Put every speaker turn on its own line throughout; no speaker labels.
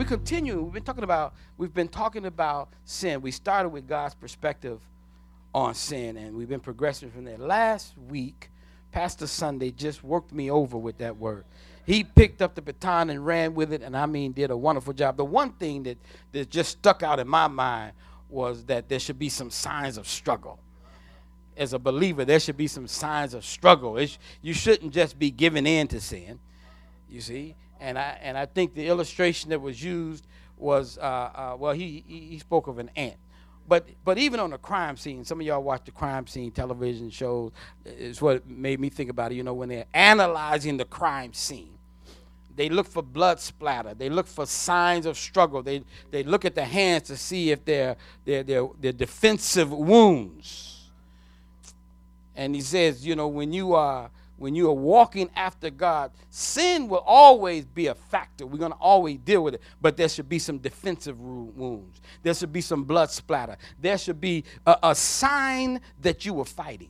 we continue. We've been talking about sin. We started with God's perspective on sin, and we've been progressing from there. Last week, Pastor Sunday just worked me over with that word. He picked up the baton and ran with it, and I mean did a wonderful job. The one thing that just stuck out in my mind was that there should be some signs of struggle. As a believer, there should be some signs of struggle. You shouldn't just be giving in to sin, you see. And I think the illustration that was used was, he spoke of an ant. But even on a crime scene, some of y'all watch the crime scene television shows. It's what made me think about it. When they're analyzing the crime scene, they look for blood splatter. They look for signs of struggle. They look at the hands to see if they're defensive wounds. And he says, when you are walking after God, sin will always be a factor. We're going to always deal with it. But there should be some defensive wounds. There should be some blood splatter. There should be a sign that you were fighting.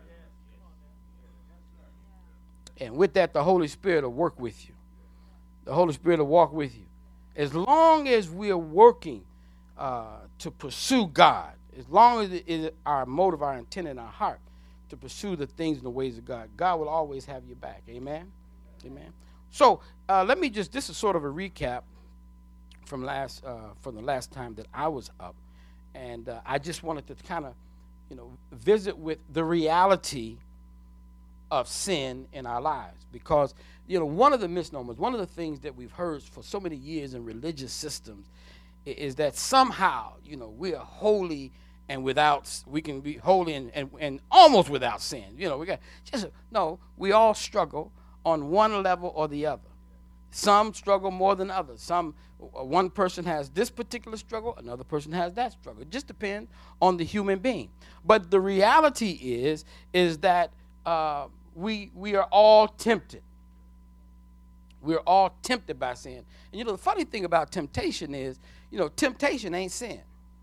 And with that, the Holy Spirit will work with you. The Holy Spirit will walk with you. As long as we are working to pursue God, as long as it is our motive, our intent, and our heart, to pursue the things and the ways of God, God will always have your back. Amen? Amen. So this is sort of a recap from the last time that I was up. And I just wanted to kind of, visit with the reality of sin in our lives. Because, one of the misnomers, one of the things that we've heard for so many years in religious systems is that somehow, we are holy and we can be holy and almost without sin. We all struggle on one level or the other. Some struggle more than others. One person has this particular struggle, another person has that struggle. It just depends on the human being. But the reality is that we are all tempted. We're all tempted by sin. And the funny thing about temptation is, temptation ain't sin.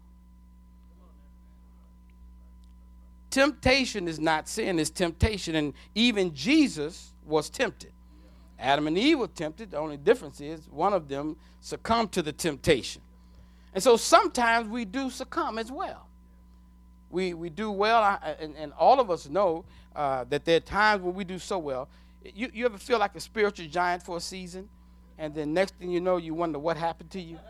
Temptation is not sin, it's temptation. And even Jesus was tempted. Adam and Eve were tempted. The only difference is one of them succumbed to the temptation. And so sometimes we do succumb as well. We do well, and all of us know that there are times when we do so well. You ever feel like a spiritual giant for a season, and then next thing you know, you wonder what happened to you?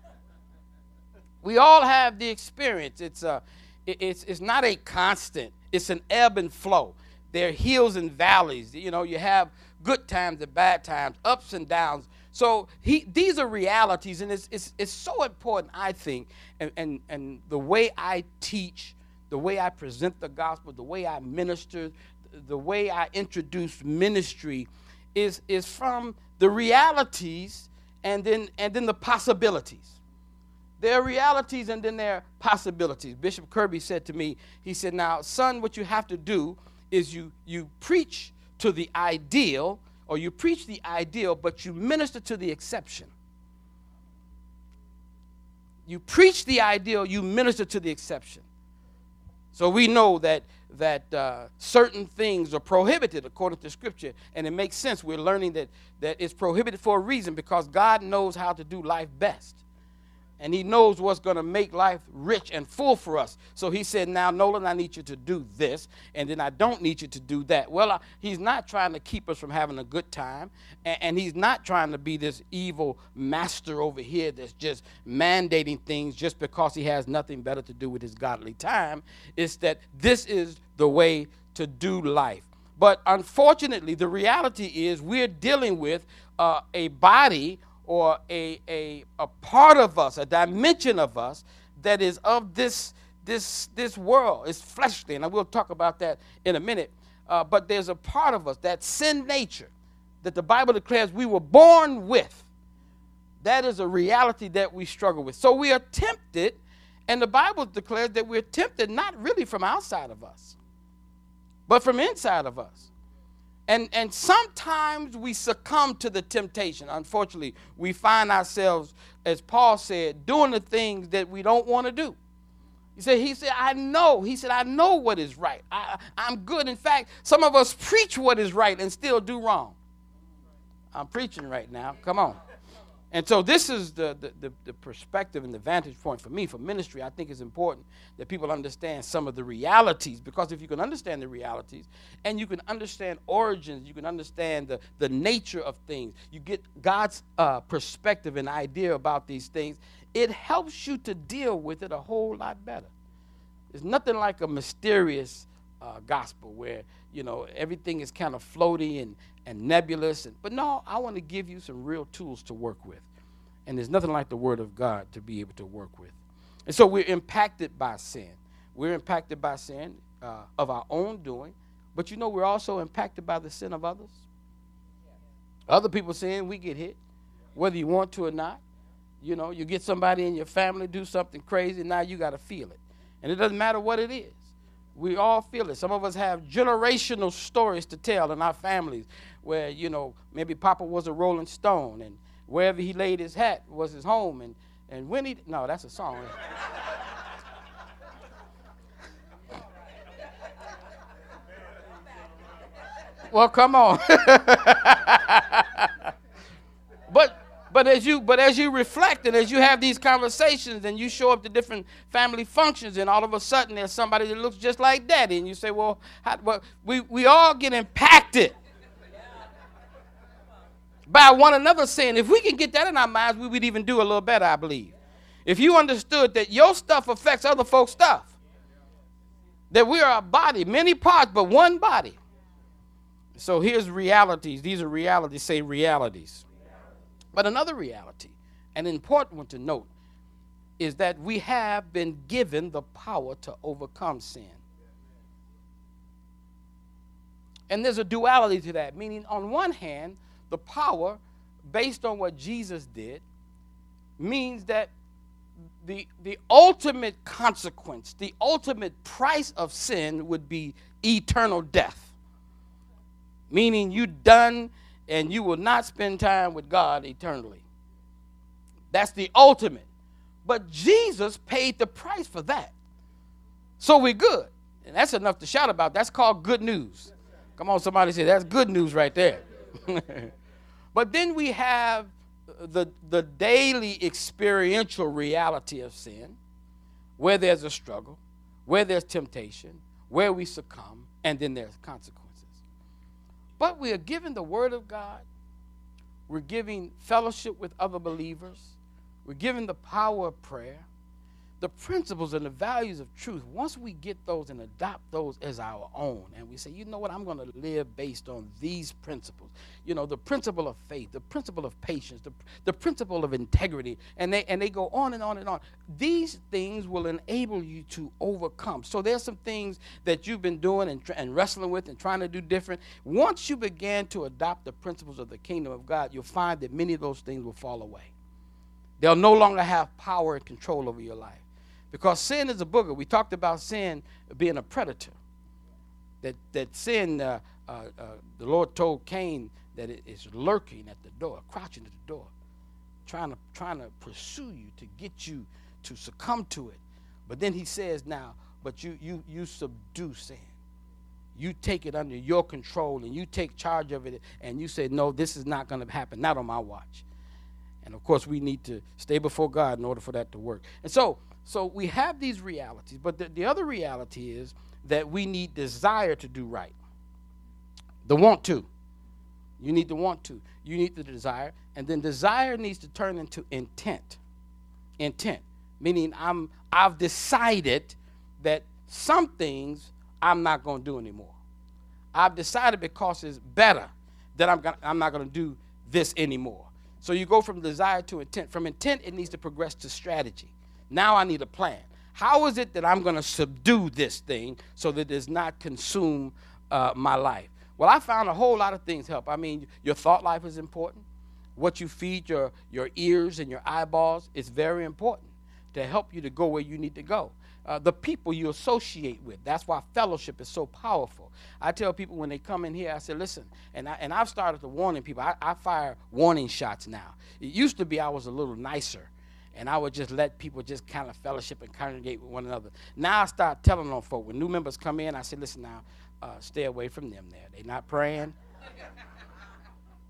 We all have the experience. It's not a constant. It's an ebb and flow. There are hills and valleys. You have good times and bad times, ups and downs. So these are realities, and it's so important, I think, and the way I teach, the way I present the gospel, the way I minister, the way I introduce ministry is from the realities and then the possibilities. There are realities and then there are possibilities. Bishop Kirby said to me, he said, now, son, what you have to do is you preach to the ideal, or you preach the ideal, but you minister to the exception. You preach the ideal, you minister to the exception. So we know that certain things are prohibited according to Scripture, and it makes sense. We're learning that it's prohibited for a reason, because God knows how to do life best. And he knows what's going to make life rich and full for us. So he said, now, Nolan, I need you to do this, and then I don't need you to do that. Well, he's not trying to keep us from having a good time, and he's not trying to be this evil master over here that's just mandating things just because he has nothing better to do with his godly time. It's that this is the way to do life. But unfortunately, the reality is we're dealing with a body or a part of us, a dimension of us that is of this world. It's fleshly, and I will talk about that in a minute. But there's a part of us, that sin nature, that the Bible declares we were born with. That is a reality that we struggle with. So we are tempted, and the Bible declares that we're tempted not really from outside of us, but from inside of us. And sometimes we succumb to the temptation. Unfortunately, we find ourselves, as Paul said, doing the things that we don't want to do. He said, I know. He said, I know what is right. I'm good. In fact, some of us preach what is right and still do wrong. I'm preaching right now. Come on. And so this is the perspective and the vantage point for me, for ministry. I think it's important that people understand some of the realities, because if you can understand the realities and you can understand origins, you can understand the nature of things, you get God's perspective and idea about these things, it helps you to deal with it a whole lot better. There's nothing like a mysterious gospel where, everything is kind of floaty and nebulous. But no, I want to give you some real tools to work with. And there's nothing like the Word of God to be able to work with. And so we're impacted by sin. We're impacted by sin of our own doing. But we're also impacted by the sin of others. Other people sin, we get hit, whether you want to or not. You get somebody in your family do something crazy, now you got to feel it. And it doesn't matter what it is. We all feel it. Some of us have generational stories to tell in our families where, maybe Papa was a Rolling Stone and wherever he laid his hat was his home. And when he, no, that's a song. Well, come on. But as you reflect and as you have these conversations and you show up to different family functions and all of a sudden there's somebody that looks just like Daddy and you say, well, we all get impacted by one another sin. If we can get that in our minds, we would even do a little better, I believe. If you understood that your stuff affects other folks' stuff, that we are a body, many parts, but one body. So here's realities. These are realities. Say realities. But another reality, an important one to note, is that we have been given the power to overcome sin. And there's a duality to that, meaning on one hand, the power, based on what Jesus did, means that the ultimate consequence, the ultimate price of sin would be eternal death. Meaning you done and you will not spend time with God eternally. That's the ultimate. But Jesus paid the price for that. So we're good. And that's enough to shout about. That's called good news. Come on, somebody say, that's good news right there. But then we have the daily experiential reality of sin, where there's a struggle, where there's temptation, where we succumb, and then there's consequences. But we are given the Word of God. We're giving fellowship with other believers. We're given the power of prayer. The principles and the values of truth, once we get those and adopt those as our own, and we say, you know what, I'm going to live based on these principles. The principle of faith, the principle of patience, the principle of integrity, and they go on and on and on. These things will enable you to overcome. So there's some things that you've been doing and wrestling with and trying to do different. Once you begin to adopt the principles of the kingdom of God, you'll find that many of those things will fall away. They'll no longer have power and control over your life. Because sin is a booger. We talked about sin being a predator. That sin, the Lord told Cain that it is lurking at the door, crouching at the door, trying to pursue you, to get you to succumb to it. But then he says now, but you subdue sin. You take it under your control and you take charge of it and you say, no, this is not going to happen, not on my watch. And of course, we need to stay before God in order for that to work. And so we have these realities, but the other reality is that we need desire to do right. The want to. You need the want to. You need the desire. And then desire needs to turn into intent. Intent, meaning I've decided that some things I'm not going to do anymore. I've decided because it's better that I'm not going to do this anymore. So you go from desire to intent. From intent, it needs to progress to strategy. Now I need a plan. How is it that I'm going to subdue this thing so that it does not consume my life? Well, I found a whole lot of things help. I mean, your thought life is important. What you feed your ears and your eyeballs is very important to help you to go where you need to go. The people you associate with, that's why fellowship is so powerful. I tell people when they come in here, I say, listen, and I've started to warning people. I fire warning shots now. It used to be I was a little nicer, and I would just let people just kind of fellowship and congregate with one another. Now I start telling on folk. When new members come in, I say, listen now, stay away from them there. They're not praying.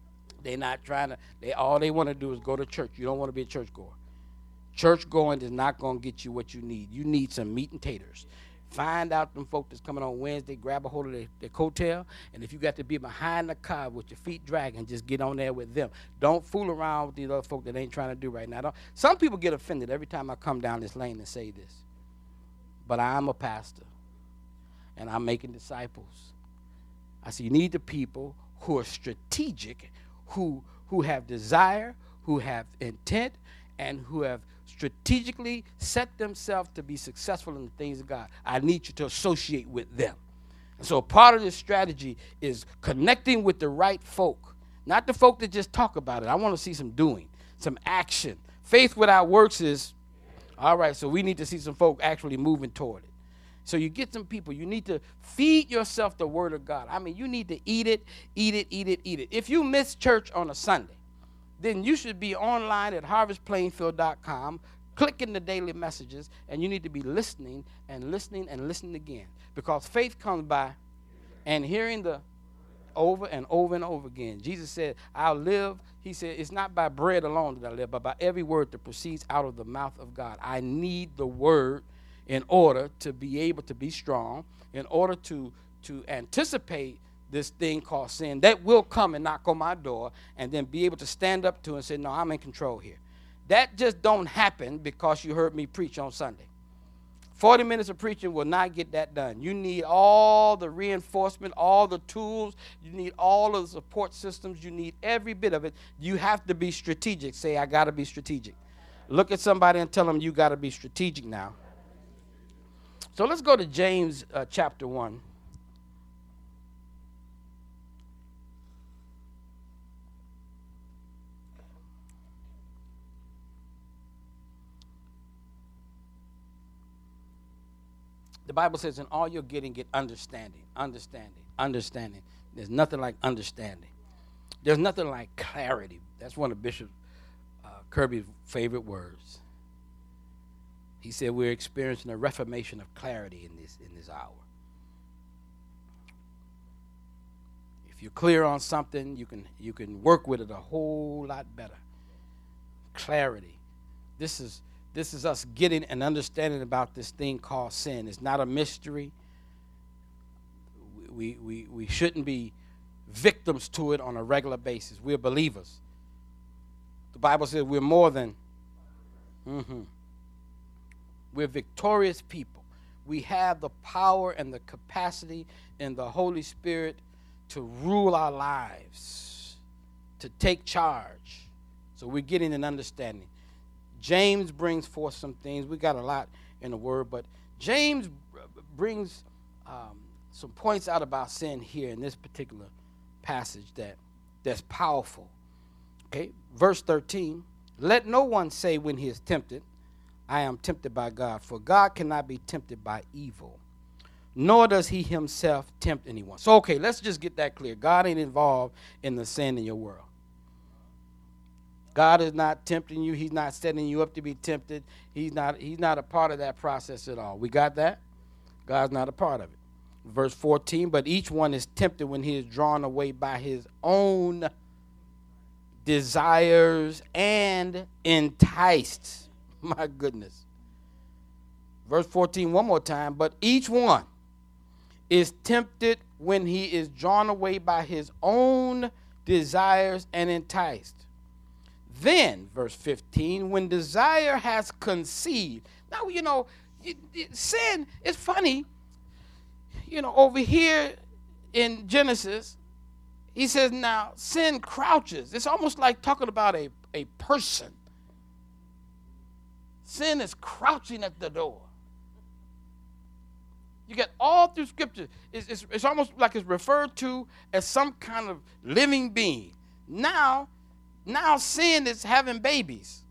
They're not trying to, all they want to do is go to church. You don't want to be a church goer. Church going is not going to get you what you need. You need some meat and taters. Find out them folk that's coming on Wednesday, grab a hold of their coattail, and if you got to be behind the car with your feet dragging, just get on there with them. Don't fool around with these other folk that ain't trying to do right now. Some people get offended every time I come down this lane and say this. But I'm a pastor, and I'm making disciples. I say you need the people who are strategic, who have desire, who have intent, and who have strategically set themselves to be successful in the things of God. I need you to associate with them. And so part of this strategy is connecting with the right folk, not the folk that just talk about it. I want to see some doing, some action. Faith without works is, all right, so we need to see some folk actually moving toward it. So you get some people, you need to feed yourself the word of God. I mean, you need to eat it. If you miss church on a Sunday, then you should be online at harvestplainfield.com, clicking the daily messages, and you need to be listening and listening and listening again. Because faith comes by and hearing the over and over and over again. Jesus said, I'll live. He said, it's not by bread alone that I live, but by every word that proceeds out of the mouth of God. I need the word in order to be able to be strong, in order to anticipate this thing called sin that will come and knock on my door, and then be able to stand up to it and say, no, I'm in control here. That just don't happen because you heard me preach on Sunday. 40 minutes of preaching will not get that done. You need all the reinforcement, all the tools. You need all of the support systems. You need every bit of it. You have to be strategic. Say, I got to be strategic. Look at somebody and tell them you got to be strategic now. So let's go to James chapter 1. The Bible says, in all you're getting, get understanding. There's nothing like understanding. There's nothing like clarity. That's one of Bishop Kirby's favorite words. He said we're experiencing a reformation of clarity in this hour. If you're clear on something, you can work with it a whole lot better. Clarity. This is us getting an understanding about this thing called sin. It's not a mystery. We shouldn't be victims to it on a regular basis. We're believers. The Bible says we're more than. We're victorious people. We have the power and the capacity in the Holy Spirit to rule our lives, to take charge. So we're getting an understanding. James brings forth some things. We got a lot in the word, but James brings some points out about sin here in this particular passage that's powerful. Okay, verse 13. Let no one say when he is tempted, I am tempted by God, for God cannot be tempted by evil, nor does he himself tempt anyone. So, okay, let's just get that clear. God ain't involved in the sin in your world. God is not tempting you. He's not setting you up to be tempted. He's not a part of that process at all. We got that? God's not a part of it. Verse 14, but each one is tempted when he is drawn away by his own desires and enticed. My goodness. Verse 14, one more time. But each one is tempted when he is drawn away by his own desires and enticed. Then, verse 15, when desire has conceived. Now, sin is funny. Over here in Genesis, he says, now, sin crouches. It's almost like talking about a person. Sin is crouching at the door. You get all through Scripture. It's almost like it's referred to as some kind of living being. Now sin is having babies.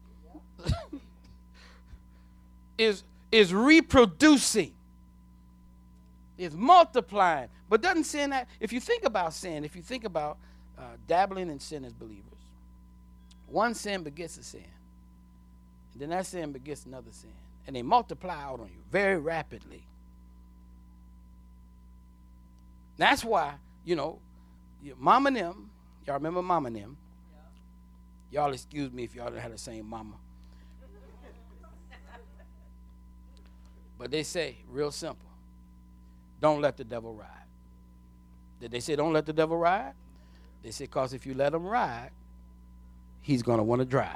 is reproducing. Is multiplying. But doesn't sin that? If you think about sin, if you think about dabbling in sin as believers, one sin begets a sin. And then that sin begets another sin. And they multiply out on you very rapidly. That's why, Mama and them, y'all remember Mama and them, Y'all excuse me if y'all didn't have the same mama. But they say, real simple, don't let the devil ride. Did they say don't let the devil ride? They say because if you let him ride, he's going to want to drive.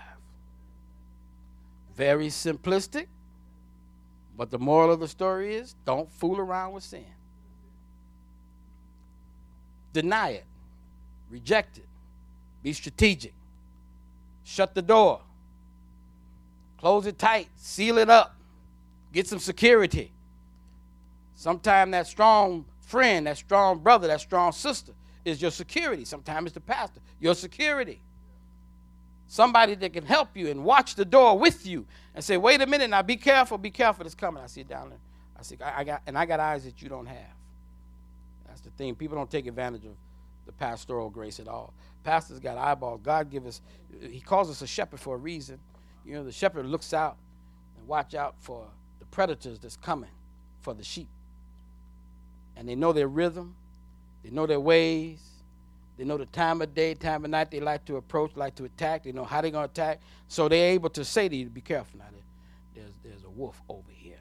Very simplistic, but the moral of the story is don't fool around with sin. Deny it. Reject it. Be strategic. Shut the door. Close it tight. Seal it up. Get some security. Sometimes that strong friend, that strong brother, that strong sister is your security. Sometimes it's the pastor, your security. Somebody that can help you and watch the door with you and say, wait a minute, now be careful, it's coming. I see it down there. I see, I got eyes that you don't have. That's the thing. People don't take advantage of the pastoral grace at all. Pastors got eyeballs. God give us, he calls us a shepherd for a reason. You know, the shepherd looks out and watch out for the predators that's coming for the sheep. And they know their rhythm. They know their ways. They know the time of day, time of night they like to approach, like to attack. They know how they're going to attack. So they're able to say to you, be careful now. There's a wolf over here.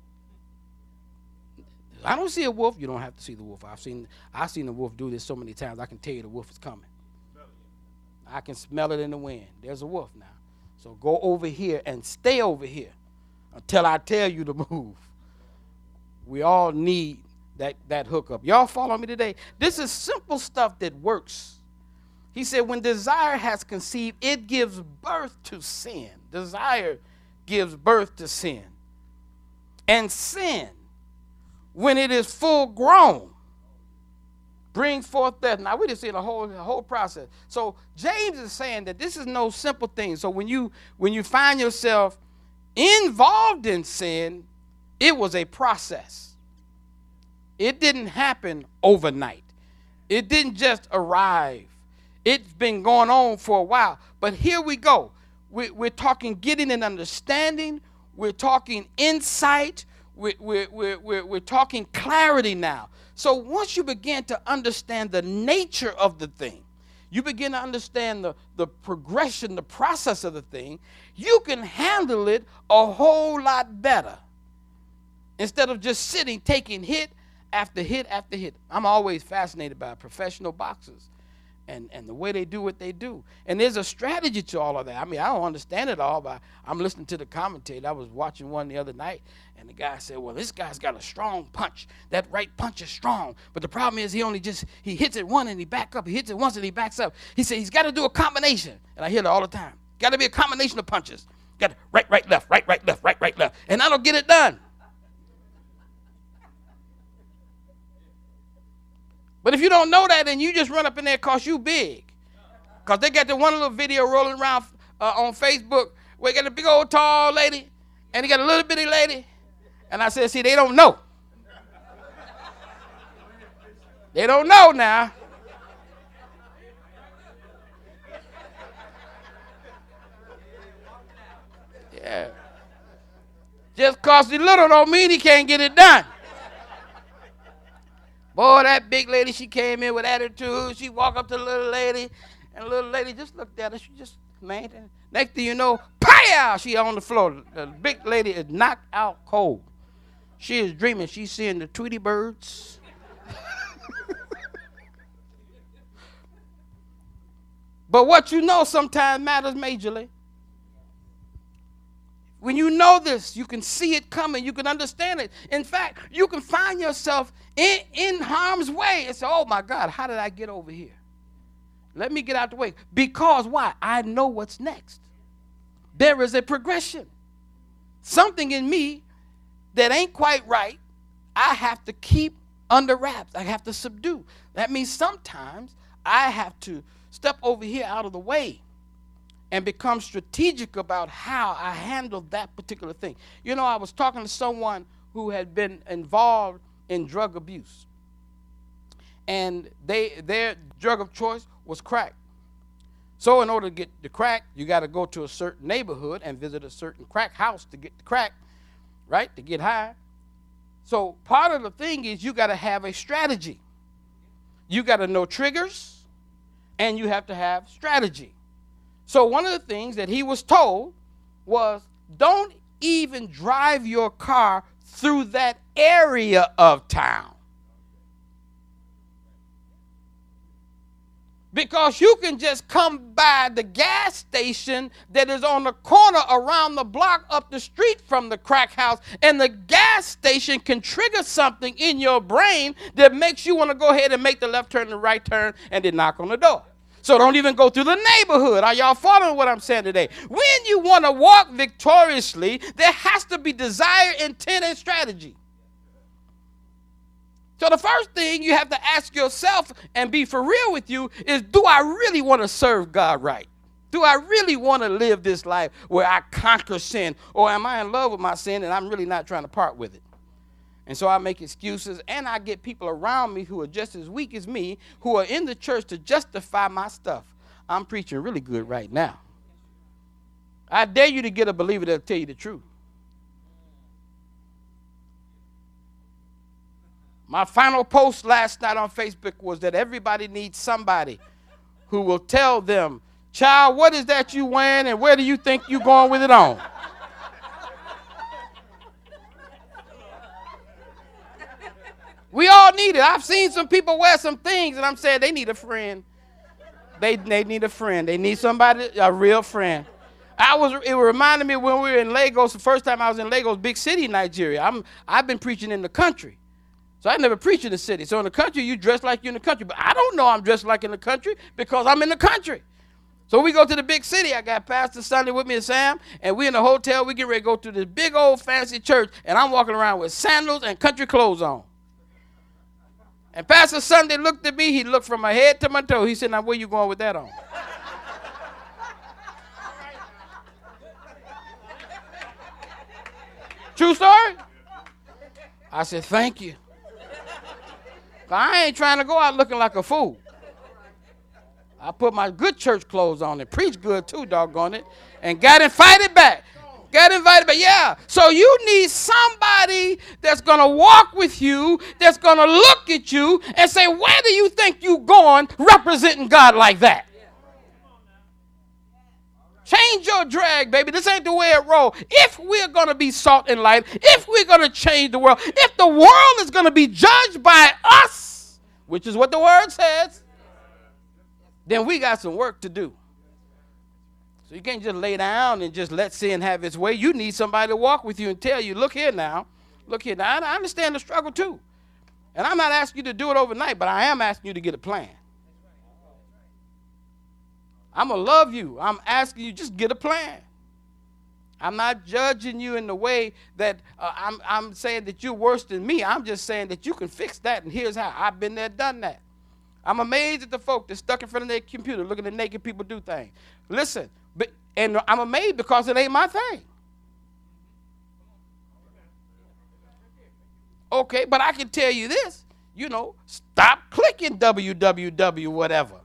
I don't see a wolf. You don't have to see the wolf. I've seen the wolf do this so many times. I can tell you the wolf is coming. I can smell it in the wind. There's a wolf now. So go over here and stay over here until I tell you to move. We all need that hookup. Y'all follow me today? This is simple stuff that works. He said when desire has conceived, it gives birth to sin. Desire gives birth to sin. And sin, when it is full grown, brings forth death. Now we just see the whole process. So James is saying that this is no simple thing. So when you find yourself involved in sin, it was a process. It didn't happen overnight. It didn't just arrive. It's been going on for a while. But here we go. We're talking getting an understanding. We're talking insight. We're talking clarity now. So once you begin to understand the nature of the thing, you begin to understand the progression, the process of the thing, you can handle it a whole lot better. Instead of just sitting, taking hit after hit after hit. I'm always fascinated by professional boxers and the way they do what they do. And there's a strategy to all of that. I mean, I don't understand it all, but I'm listening to the commentator. I was watching one the other night, and the guy said, well, this guy's got a strong punch. That right punch is strong. But the problem is he hits it one and he back up. He hits it once and he backs up. He said he's got to do a combination. And I hear that all the time. Got to be a combination of punches. Got to right, left, right, left, right, left. And I don't get it done. But if you don't know that, then you just run up in there because you big. Because they got the one little video rolling around on Facebook where you got a big old tall lady and you got a little bitty lady. And I said, see, they don't know. They don't know now. Yeah. Just because he's little don't mean he can't get it done. Boy, that big lady, she came in with attitude. She walked up to the little lady, and the little lady just looked at her. She just maintained. Next thing you know, pow! She on the floor. The big lady is knocked out cold. She is dreaming. She's seeing the Tweety birds. But what you know sometimes matters majorly. When you know this, you can see it coming. You can understand it. In fact, you can find yourself in harm's way and say, oh, my God, how did I get over here? Let me get out the way. Because why? I know what's next. There is a progression. Something in me that ain't quite right, I have to keep under wraps. I have to subdue. That means sometimes I have to step over here out of the way and become strategic about how I handle that particular thing. You know, I was talking to someone who had been involved in drug abuse. And their drug of choice was crack. So in order to get the crack, you got to go to a certain neighborhood and visit a certain crack house to get the crack, right, to get high. So part of the thing is you got to have a strategy. You got to know triggers, and you have to have strategy. So one of the things that he was told was, don't even drive your car through that area of town. Because you can just come by the gas station that is on the corner around the block up the street from the crack house, and the gas station can trigger something in your brain that makes you want to go ahead and make the left turn and the right turn and then knock on the door. So don't even go through the neighborhood. Are y'all following what I'm saying today? When you want to walk victoriously, there has to be desire, intent, and strategy. So the first thing you have to ask yourself and be for real with you is, do I really want to serve God right? Do I really want to live this life where I conquer sin? Or am I in love with my sin and I'm really not trying to part with it? And so I make excuses, and I get people around me who are just as weak as me, who are in the church to justify my stuff. I'm preaching really good right now. I dare you to get a believer that'll tell you the truth. My final post last night on Facebook was that everybody needs somebody who will tell them, child, what is that you wearing and where do you think you're going with it on? We all need it. I've seen some people wear some things, and I'm saying they need a friend. They need a friend. They need somebody, a real friend. It reminded me when we were in Lagos, the first time I was in Lagos, big city in Nigeria. I've been preaching in the country. So I never preached in the city. So in the country, you dress like you're in the country. But I don't know I'm dressed like in the country because I'm in the country. So we go to the big city. I got Pastor Sunday with me and Sam, and we in the hotel. We get ready to go to this big old fancy church, and I'm walking around with sandals and country clothes on. And Pastor Sunday looked at me. He looked from my head to my toe. He said, now where you going with that on? True story? I said, thank you. I ain't trying to go out looking like a fool. I put my good church clothes on and preached good too, doggone it, and got invited back. Yeah. So you need somebody that's going to walk with you, that's going to look at you and say, where do you think you going representing God like that? Change your drag, baby. This ain't the way it rolls. If we're going to be salt and light, if we're going to change the world, if the world is going to be judged by us, which is what the word says, then we got some work to do. So you can't just lay down and just let sin have its way. You need somebody to walk with you and tell you, look here now. I understand the struggle too. And I'm not asking you to do it overnight, but I am asking you to get a plan. I'm going to love you. I'm asking you, just get a plan. I'm not judging you in the way that I'm saying that you're worse than me. I'm just saying that you can fix that, and here's how. I've been there, done that. I'm amazed at the folk that's stuck in front of their computer looking at naked people do things. Listen, and I'm amazed because it ain't my thing. Okay, but I can tell you this, stop clicking www whatever.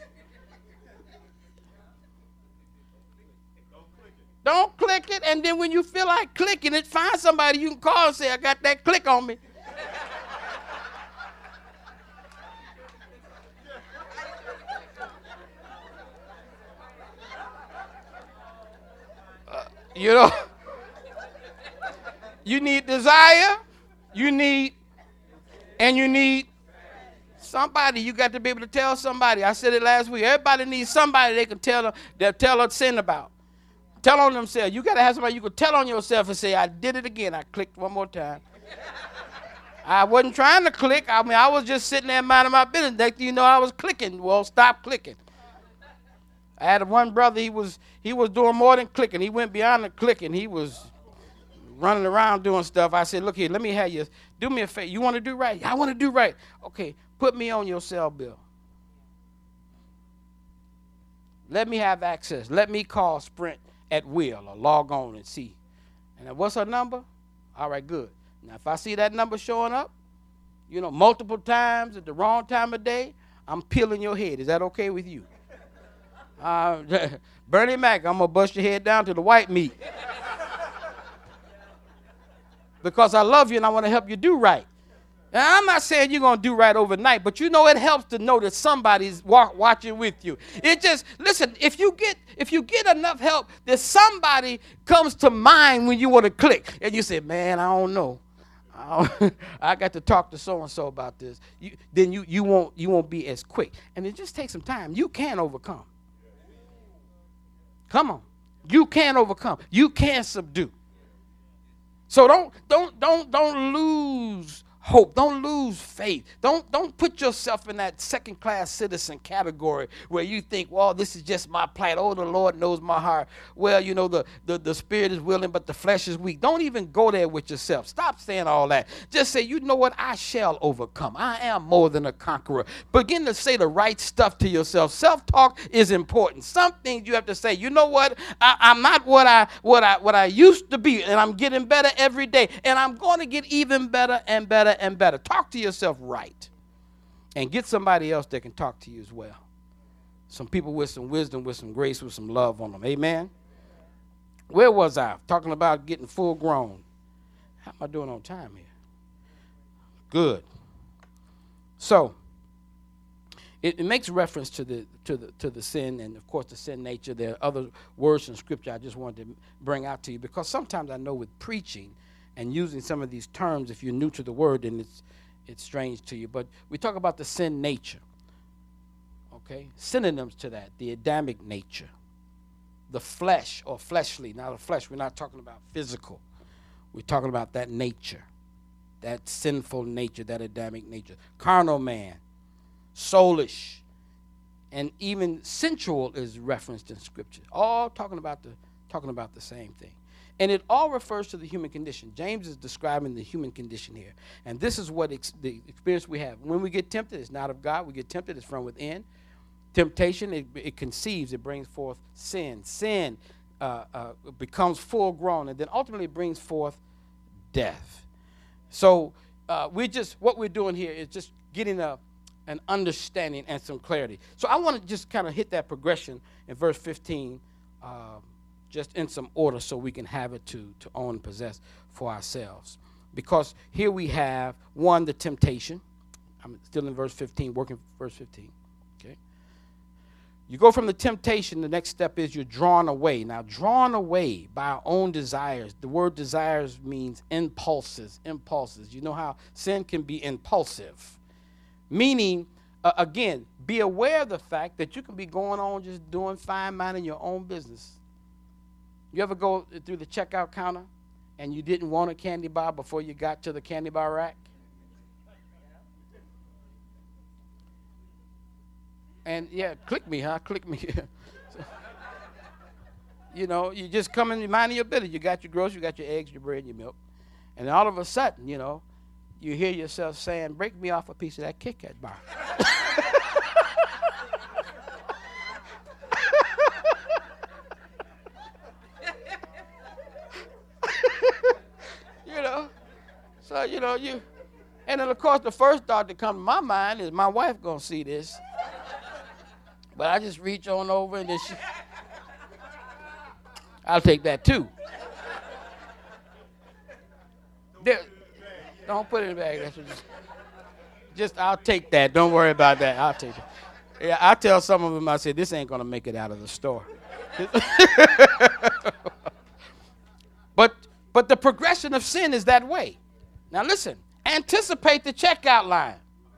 Don't click it, and then when you feel like clicking it, find somebody you can call and say, I got that click on me. You need desire, you need somebody. You got to be able to tell somebody. I said it last week. Everybody needs somebody they can tell them sin about. Tell on themselves. You got to have somebody you can tell on yourself and say, I did it again. I clicked one more time. I wasn't trying to click. I was just sitting there minding my business. Next thing you know, I was clicking. Well, stop clicking. I had one brother, he was doing more than clicking. He went beyond the clicking. He was running around doing stuff. I said, look here, let me have you. Do me a favor. You want to do right? I want to do right. Okay, put me on your cell bill. Let me have access. Let me call Sprint at will or log on and see. And what's her number? All right, good. Now, if I see that number showing up, multiple times at the wrong time of day, I'm peeling your head. Is that okay with you? Bernie Mac, I'm going to bust your head down to the white meat. Because I love you and I want to help you do right. Now, I'm not saying you're going to do right overnight, but you know it helps to know that somebody's watching with you. It just, listen, if you get enough help that somebody comes to mind when you want to click, and you say, man, I don't know. I got to talk to so-and-so about this. Then you won't be as quick. And it just takes some time. You can overcome. Come on. You can overcome. You can subdue. So don't lose hope. Don't lose faith. Don't put yourself in that second-class citizen category where you think, well, this is just my plight. Oh, the Lord knows my heart. Well, you know, the spirit is willing, but the flesh is weak. Don't even go there with yourself. Stop saying all that. Just say, you know what? I shall overcome. I am more than a conqueror. Begin to say the right stuff to yourself. Self-talk is important. Some things you have to say, you know what? I'm not what I used to be, and I'm getting better every day, and I'm going to get even better and better and better. Talk to yourself right, and get somebody else that can talk to you as well. Some people with some wisdom, with some grace, with some love on them. Amen. Where was I? Talking about getting full grown. How am I doing on time here? Good. So it makes reference to the sin, and of course the sin nature. There are other words in Scripture I just wanted to bring out to you, because sometimes I know with preaching and using some of these terms, if you're new to the word, then it's strange to you. But we talk about the sin nature. Okay? Synonyms to that, the Adamic nature. The flesh or fleshly. Now the flesh, we're not talking about physical. We're talking about that nature. That sinful nature, that Adamic nature. Carnal man. Soulish. And even sensual is referenced in Scripture. All talking about the same thing. And it all refers to the human condition. James is describing the human condition here. And this is what the experience we have. When we get tempted, it's not of God. We get tempted, it's from within. Temptation, it conceives, it brings forth sin. Sin becomes full grown, and then ultimately brings forth death. So what we're doing here is just getting an understanding and some clarity. So I want to just kind of hit that progression in verse 15, just in some order so we can have it to own and possess for ourselves. Because here we have, one, the temptation. I'm still in verse 15, working verse 15. Okay. You go from the temptation, the next step is you're drawn away. Now, drawn away by our own desires. The word desires means impulses. You know how sin can be impulsive. Meaning, again, be aware of the fact that you can be going on just doing fine, minding your own business. You ever go through the checkout counter and you didn't want a candy bar before you got to the candy bar rack? And yeah, click me. So, you know, you just come in minding your business. You got your groceries, you got your eggs, your bread, your milk. And then all of a sudden, you know, you hear yourself saying, break me off a piece of that Kit Kat bar. You know, so, you know, and then, of course, the first thought that comes to my mind is my wife going to see this. But I just reach on over and then I'll take that too. Don't put it in the bag. That's just I'll take that. Don't worry about that. I'll take it. Yeah, I tell some of them, I say, this ain't going to make it out of the store. But the progression of sin is that way. Now listen, anticipate the checkout line.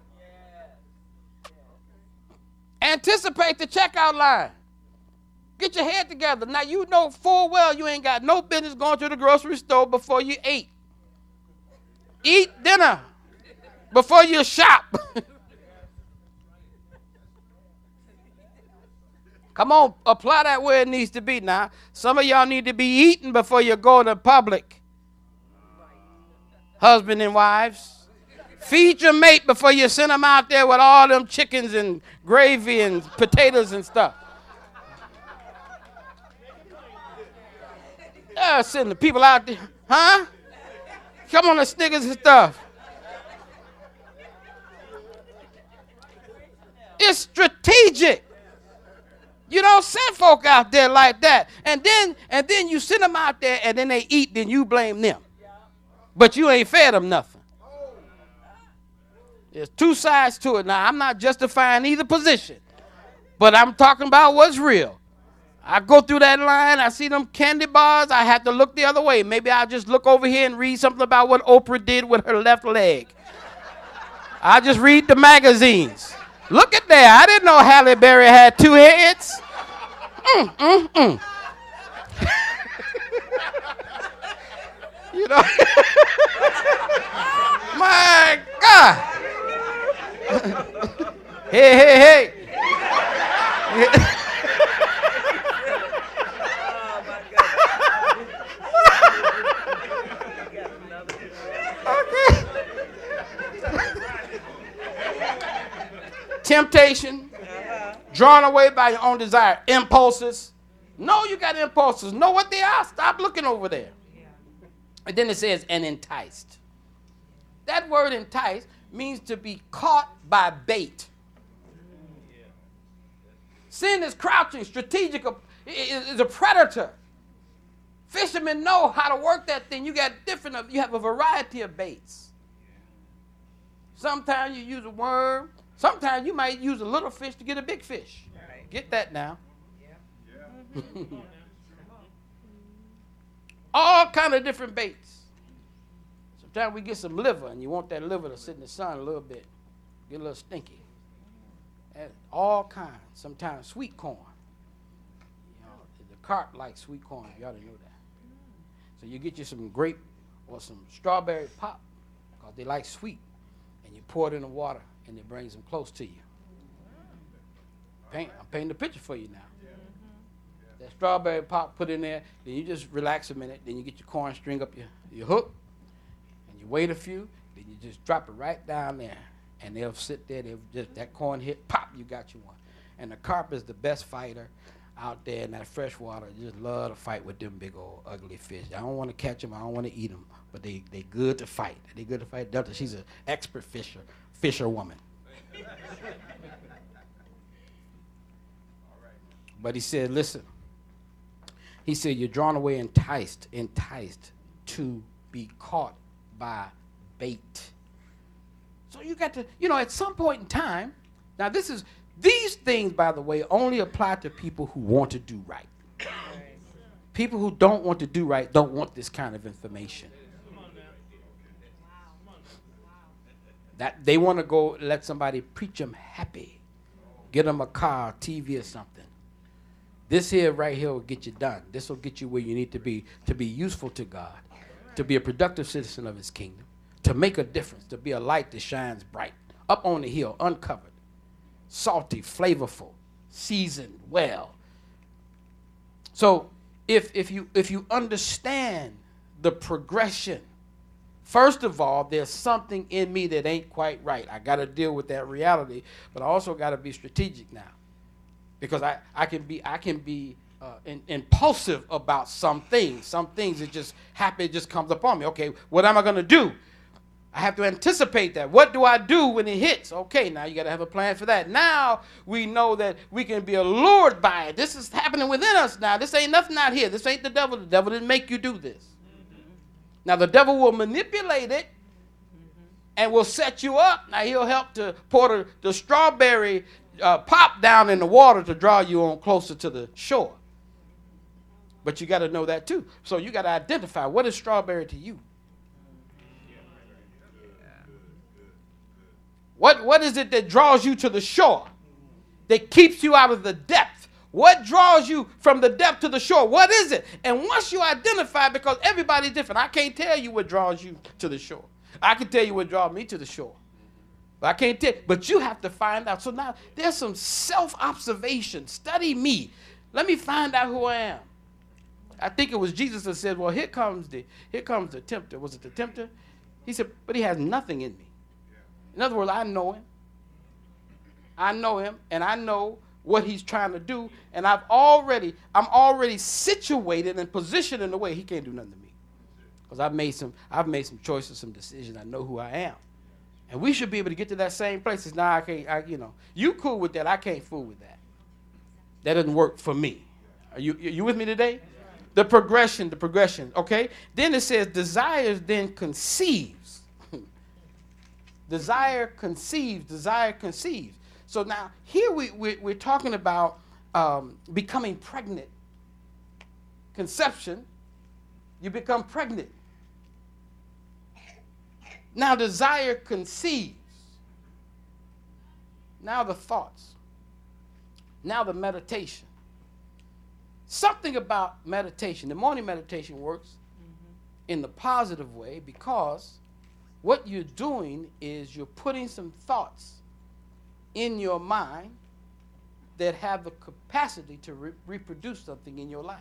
Anticipate the checkout line. Get your head together. Now you know full well you ain't got no business going to the grocery store before you eat. Eat dinner before you shop. Come on, apply that where it needs to be now. Some of y'all need to be eating before you go to public. Husband and wives. Feed your mate before you send them out there with all them chickens and gravy and potatoes and stuff. Send the people out there. Huh? Come on, the Snickers and stuff. It's strategic. You don't send folk out there like that. And then you send them out there and then they eat, then you blame them. But you ain't fed them nothing. There's two sides to it. Now, I'm not justifying either position, but I'm talking about what's real. I go through that line, I see them candy bars, I have to look the other way. Maybe I'll just look over here and read something about what Oprah did with her left leg. I just read the magazines. Look at that. I didn't know Halle Berry had two heads. You know? My God. Hey. Temptation, drawn away by your own desire, impulses. Know you got impulses. Know what they are. Stop looking over there. And then it says, and enticed. That word enticed means to be caught by bait. Sin is crouching, strategic, is a predator. Fishermen know how to work that thing. You have a variety of baits. Sometimes you use a worm. Sometimes you might use a little fish to get a big fish. Right. Get that now. Yeah. All kind of different baits. Sometimes we get some liver, and you want that liver to sit in the sun a little bit. Get a little stinky. And all kinds. Sometimes sweet corn. You know, the carp likes sweet corn. You ought to know that. So you get you some grape or some strawberry pop, because they like sweet, and you pour it in the water, and it brings them close to you. I'm painting the picture for you now. That strawberry pop put in there, then you just relax a minute, then you get your corn, string up your hook, and you wait a few, then you just drop it right down there, and they'll sit there, that corn hit, pop, you got you one. And the carp is the best fighter out there in that fresh water. You just love to fight with them big old ugly fish. I don't want to catch them, I don't want to eat them, but they good to fight. They good to fight. Delta, she's an expert fisher woman. But he said, listen. He said, you're drawn away, enticed to be caught by bait. So you got to, at some point in time, now these things, by the way, only apply to people who want to do right. People who don't want to do right don't want this kind of information. That they want to go let somebody preach them happy, get them a car, TV, or something. This here, right here, will get you done. This will get you where you need to be useful to God, to be a productive citizen of his kingdom, to make a difference, to be a light that shines bright, up on the hill, uncovered, salty, flavorful, seasoned well. So if you understand the progression, first of all, there's something in me that ain't quite right. I got to deal with that reality, but I also got to be strategic now, because I can be impulsive about some things. Some things that just happen, it just comes upon me. Okay, what am I going to do? I have to anticipate that. What do I do when it hits? Okay, now you got to have a plan for that. Now we know that we can be allured by it. This is happening within us now. This ain't nothing out here. This ain't the devil. The devil didn't make you do this. Now, the devil will manipulate it and will set you up. Now, he'll help to pour the strawberry pop down in the water to draw you on closer to the shore. But you got to know that, too. So you got to identify, what is strawberry to you? What is it that draws you to the shore, that keeps you out of the depth? What draws you from the depth to the shore? What is it? And once you identify, because everybody's different, I can't tell you what draws you to the shore. I can tell you what draws me to the shore. But I can't tell, but you have to find out. So now there's some self-observation. Study me. Let me find out who I am. I think it was Jesus that said, well, here comes the tempter. Was it the tempter? He said, but he has nothing in me. In other words, I know him. I know him, and I know what he's trying to do, and I'm already situated and positioned in a way he can't do nothing to me. Because I've made some choices, some decisions. I know who I am. And we should be able to get to that same place. It's now you cool with that, I can't fool with that. That doesn't work for me. Are you with me today? The progression, okay? Then it says desires then conceives. Desire conceives, desire conceives. So now here we're talking about becoming pregnant. Conception, you become pregnant. Now desire conceives. Now the thoughts. Now the meditation. Something about meditation. The morning meditation works in the positive way because what you're doing is you're putting some thoughts in your mind that have the capacity to reproduce something in your life.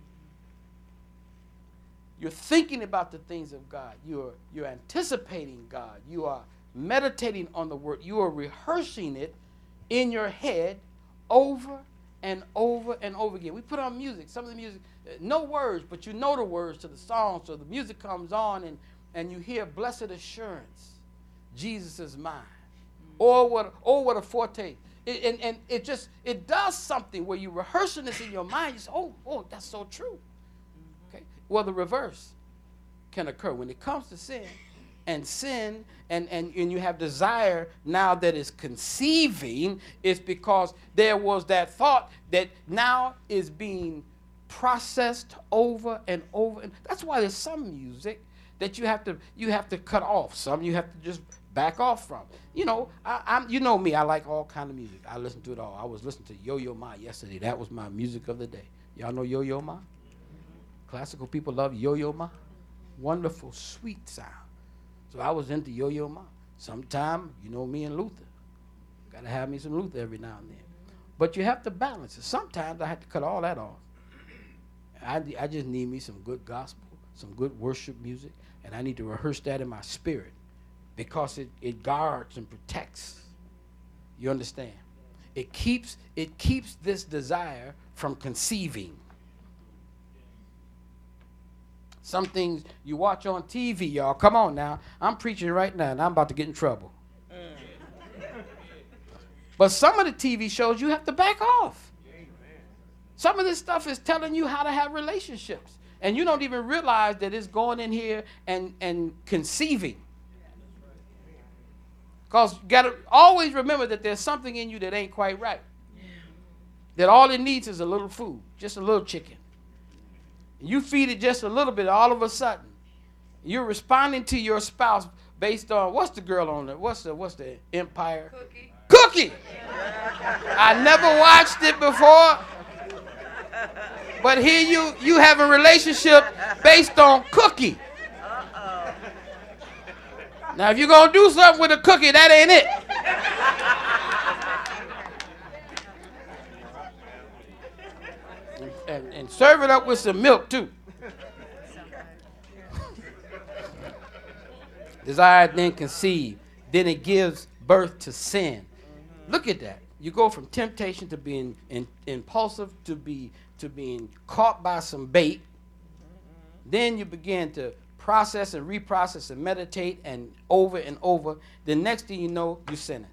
You're thinking about the things of God. You're anticipating God. You are meditating on the word. You are rehearsing it in your head over and over and over again. We put on music. Some of the music, no words, but you know the words to the song. So the music comes on and you hear blessed assurance, Jesus is mine. Or what a foretaste. And it does something where you're rehearsing this in your mind. You say, oh, that's so true. Okay. Well, the reverse can occur. When it comes to sin, and you have desire now that is conceiving, it's because there was that thought that now is being processed over and over. And that's why there's some music that you have to cut off. Some you have to just back off from. You know, you know me, I like all kind of music. I listen to it all. I was listening to Yo-Yo Ma yesterday. That was my music of the day. Y'all know Yo-Yo Ma? Classical people love Yo-Yo Ma. Wonderful, sweet sound. So I was into Yo-Yo Ma. Sometime, you know me and Luther. Got to have me some Luther every now and then. But you have to balance it. Sometimes I have to cut all that off. I just need me some good gospel, some good worship music, and I need to rehearse that in my spirit because it guards and protects. You understand? It keeps this desire from conceiving. Some things you watch on TV, y'all. Come on now. I'm preaching right now, and I'm about to get in trouble. But some of the TV shows, you have to back off. Some of this stuff is telling you how to have relationships. And you don't even realize that it's going in here and conceiving. Because you got to always remember that there's something in you that ain't quite right. That all it needs is a little food, just a little chicken. You feed it just a little bit, all of a sudden, you're responding to your spouse based on, what's the girl on there? What's the Empire? Cookie! I never watched it before, but here you have a relationship based on Cookie. Now, if you're going to do something with a cookie, that ain't it. And serve it up with some milk, too. Desire, then conceive. Then it gives birth to sin. Look at that. You go from temptation to being impulsive to being caught by some bait. Then you begin to process and reprocess and meditate and over. The next thing you know, you're sinning.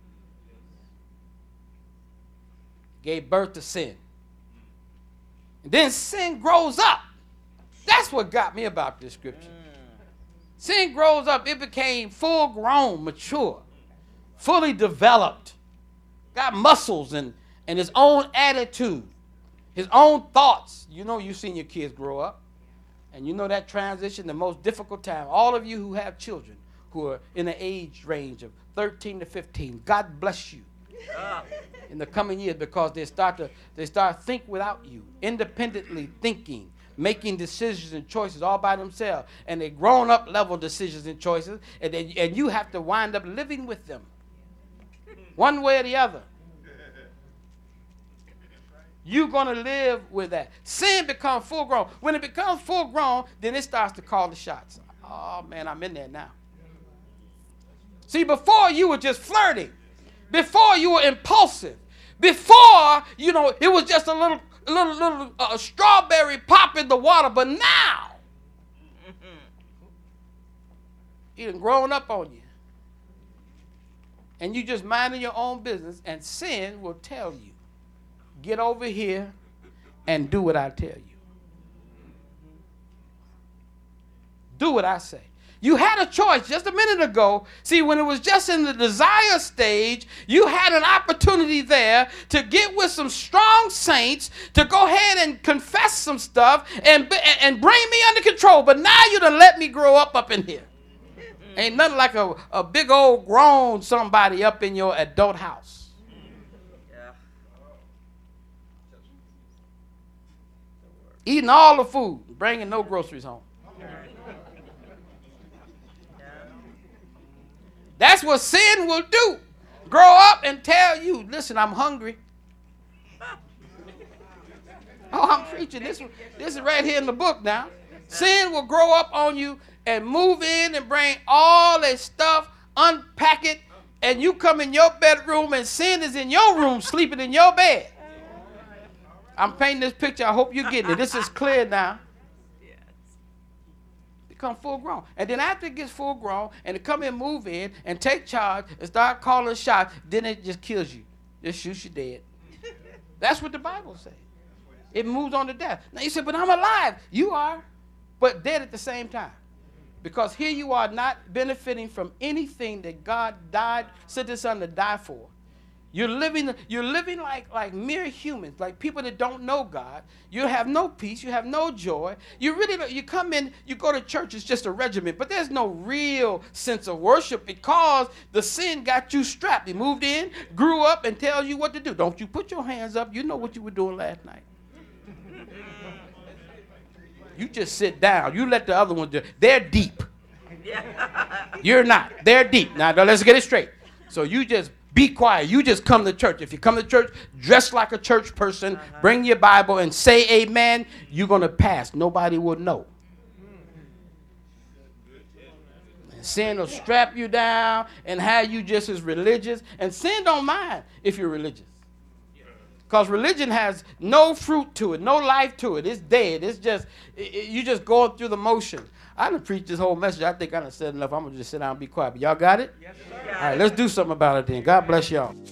Gave birth to sin. And then sin grows up. That's what got me about this scripture. Sin grows up. It became full grown, mature, fully developed, got muscles and his own attitude, his own thoughts. You know, you've seen your kids grow up. And you know that transition, the most difficult time. All of you who have children who are in the age range of 13 to 15, God bless you in the coming years because they start think without you, independently thinking, making decisions and choices all by themselves. And they're grown up level decisions and choices. And you have to wind up living with them one way or the other. You're going to live with that. Sin becomes full grown. When it becomes full grown, then it starts to call the shots. Oh, man, I'm in there now. See, before you were just flirting. Before you were impulsive. Before, you know, it was just a little strawberry pop in the water. But now, it done grown up on you. And you just minding your own business. And sin will tell you, get over here and do what I tell you. Do what I say. You had a choice just a minute ago. See, when it was just in the desire stage, you had an opportunity there to get with some strong saints, to go ahead and confess some stuff and bring me under control. But now you done let me grow up in here. Ain't nothing like a big old grown somebody up in your adult house. Yeah. Eating all the food, bringing no groceries home. That's what sin will do. Grow up and tell you, listen, I'm hungry. Oh, I'm preaching. This is right here in the book now. Sin will grow up on you and move in and bring all that stuff, unpack it, and you come in your bedroom and sin is in your room, sleeping in your bed. I'm painting this picture. I hope you're getting it. This is clear now. Become full grown. And then after it gets full grown and it come in, move in and take charge and start calling shots, then it just kills you. Just shoots you dead. That's what the Bible says. It moves on to death. Now you say, but I'm alive. You are, but dead at the same time. Because here you are not benefiting from anything that God sent his son to die for. You're living like mere humans, like people that don't know God. You have no peace. You have no joy. You come in, you go to church, it's just a regiment, but there's no real sense of worship because the sin got you strapped. You moved in, grew up, and tells you what to do. Don't you put your hands up. You know what you were doing last night. You just sit down. You let the other ones do it. They're deep. You're not. They're deep. Now let's get it straight. So you just be quiet. You just come to church. If you come to church, dress like a church person, bring your Bible and say amen, you're going to pass. Nobody will know. And sin will strap you down and have you just as religious. And sin don't mind if you're religious. Because religion has no fruit to it, no life to it. It's dead. It's just, you just going through the motion. I done preached this whole message. I think I done said enough. I'm going to just sit down and be quiet. But y'all got it? Yes, sir. All right, let's do something about it then. God bless y'all.